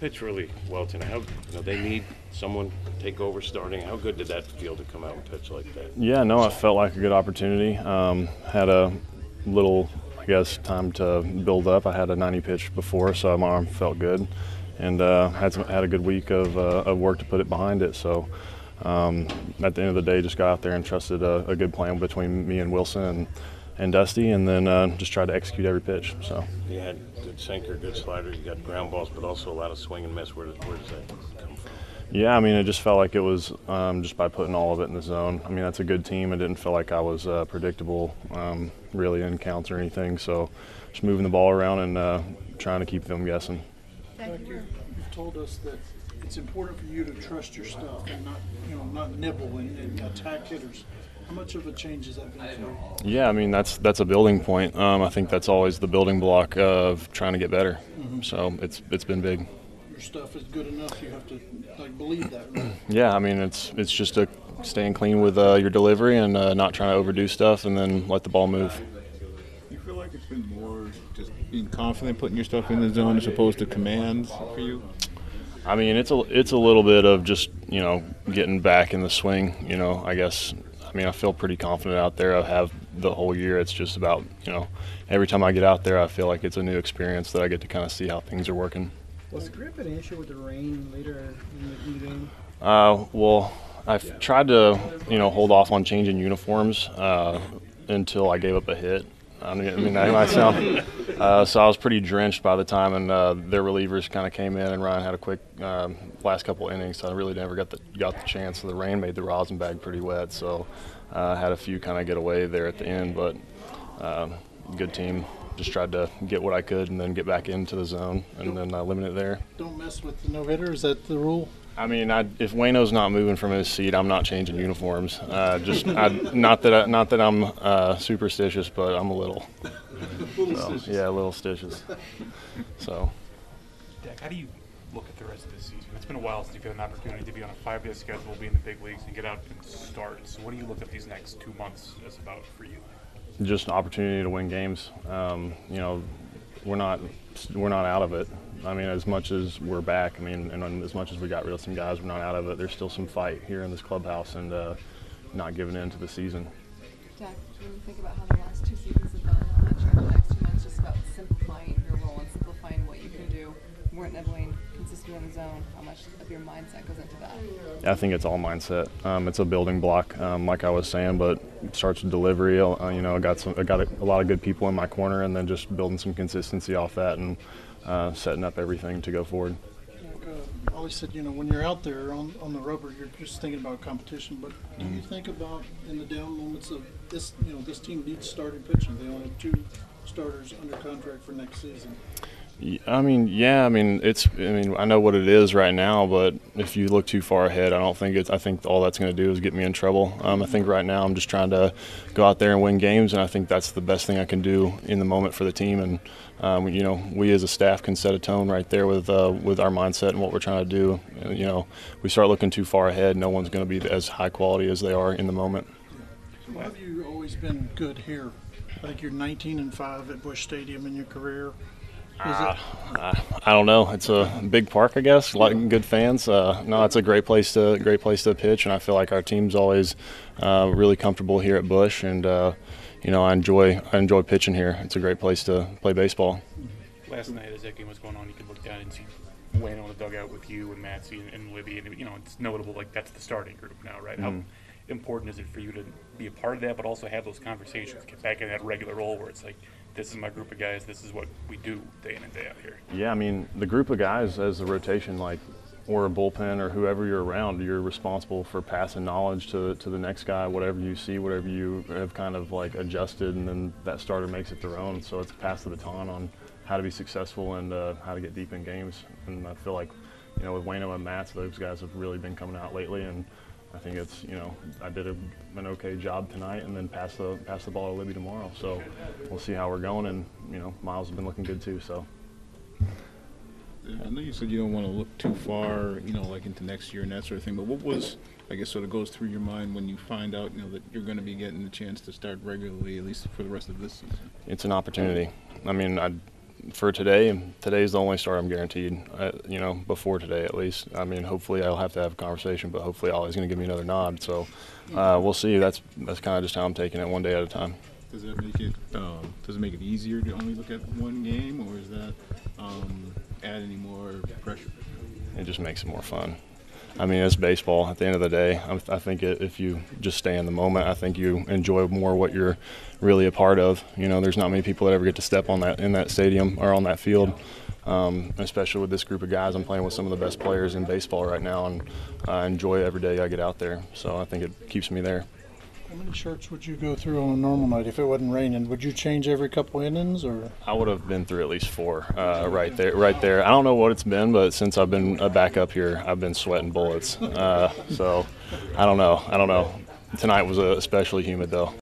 pitched really well tonight. They need someone to take over starting. How good did that feel to come out and pitch like that? Yeah, no, it felt like a good opportunity. Had a little, I guess, time to build up. I had a 90 pitch before, so my arm felt good, and had a good week of work to put it behind it. So at the end of the day, just got out there and trusted a good plan between me and Wilson and Dusty, and then just tried to execute every pitch. So you had good sinker, good slider. You got ground balls, but also a lot of swing and miss. Where does that come from? Yeah, I mean, it just felt like it was just by putting all of it in the zone. I mean, that's a good team. It didn't feel like I was predictable really in counts or anything. So just moving the ball around and trying to keep them guessing. You've told us that it's important for you to trust your stuff and not nibble and attack hitters. How much of a change has that been for you? Yeah, I mean, that's a building point. I think that's always the building block of trying to get better. Mm-hmm. So it's been big. Your stuff is good enough. You have to believe that, right? Yeah, I mean, it's just staying clean with your delivery and not trying to overdo stuff, and then let the ball move. You feel like it's been more just being confident, putting your stuff in the zone as opposed to commands for you? I mean, it's a little bit of just getting back in the swing. I guess. I mean, I feel pretty confident out there. I have the whole year. It's just about every time I get out there, I feel like it's a new experience that I get to kind of see how things are working. Was the grip an issue with the rain later in the game? Well, I've tried to, hold off on changing uniforms until I gave up a hit. I mean, that might sound. So I was pretty drenched by the time, and their relievers kind of came in, and Ryan had a quick last couple innings. So I really never got the chance. So the rain made the rosin bag pretty wet. So I had a few kind of get away there at the end, but good team. Just tried to get what I could and then get back into the zone and then limit it there. Don't mess with the no-hitter. Is that the rule? I mean, if Waino's not moving from his seat, I'm not changing uniforms. Not that I'm superstitious, but I'm a little. Yeah, a little stitious. So. Dak, how do you look at the rest of this season? It's been a while since you've had an opportunity to be on a 5-day schedule, be in the big leagues, and get out and start. So what do you look at these next 2 months as about for you? Just an opportunity to win games. We're not out of it. I mean, as much as we're back, and as much as we got rid of some guys, we're not out of it. There's still some fight here in this clubhouse, and not giving in to the season. Dak, when you think about how the last 2 seasons have gone, how much are the next 2 months just about simplifying your role and simplifying what you can do? You weren't nibbling consistently in the zone. How much of your mindset goes into that? I think it's all mindset. It's a building block, like I was saying, but it starts with delivery. I got a lot of good people in my corner, and then just building some consistency off that and setting up everything to go forward. I always said, when you're out there on the rubber, you're just thinking about competition. But do you think about in the down moments of this? This team needs starting pitching. They only have 2 starters under contract for next season. I mean, I know what it is right now, but if you look too far ahead, I think all that's going to do is get me in trouble. I think right now I'm just trying to go out there and win games, and I think that's the best thing I can do in the moment for the team. And we as a staff can set a tone right there with our mindset and what we're trying to do. And, we start looking too far ahead, no one's going to be as high quality as they are in the moment. So have you always been good here? I think you're 19-5 at Busch Stadium in your career. I don't know. It's a big park, I guess. Like good fans. No, it's a great place to pitch, and I feel like our team's always really comfortable here at Busch, and I enjoy pitching here. It's a great place to play baseball. Last night, as that game was going on, you could look down and see Wayne on the dugout with you and Matsy and Libby, and it's notable. Like that's the starting group now, right? Mm-hmm. How important is it for you to be a part of that, but also have those conversations, get back in that regular role where it's like, this is my group of guys, this is what we do day in and day out here? Yeah, I mean, the group of guys as the rotation, or a bullpen or whoever you're around, you're responsible for passing knowledge to the next guy, whatever you see, whatever you have kind of adjusted, and then that starter makes it their own. So it's pass the baton on how to be successful and how to get deep in games. And I feel like, with Waino and Mats, those guys have really been coming out lately, and I think it's, I did an okay job tonight, and then pass the ball to Libby tomorrow. So we'll see how we're going, and Miles has been looking good too. So I know you said you don't want to look too far, into next year and that sort of thing. But what was, I guess, sort of goes through your mind when you find out, that you're going to be getting the chance to start regularly, at least for the rest of this season? It's an opportunity. I mean, for today, today's the only start I'm guaranteed. You know, before today at least. I mean, hopefully I'll have to have a conversation, but hopefully Ollie's going to give me another nod. So we'll see. That's kind of just how I'm taking it, one day at a time. Does that make it easier to only look at one game, or does that add any more pressure? It just makes it more fun. I mean, it's baseball. At the end of the day, I think if you just stay in the moment, I think you enjoy more what you're really a part of. You know, there's not many people that ever get to step on that in that stadium or on that field, especially with this group of guys. I'm playing with some of the best players in baseball right now, and I enjoy every day I get out there. So I think it keeps me there. How many shirts would you go through on a normal night if it wasn't raining? Would you change every couple innings, or? I would have been through at least 4 right there. I don't know what it's been, but since I've been back up here, I've been sweating bullets. So I don't know. Tonight was especially humid, though.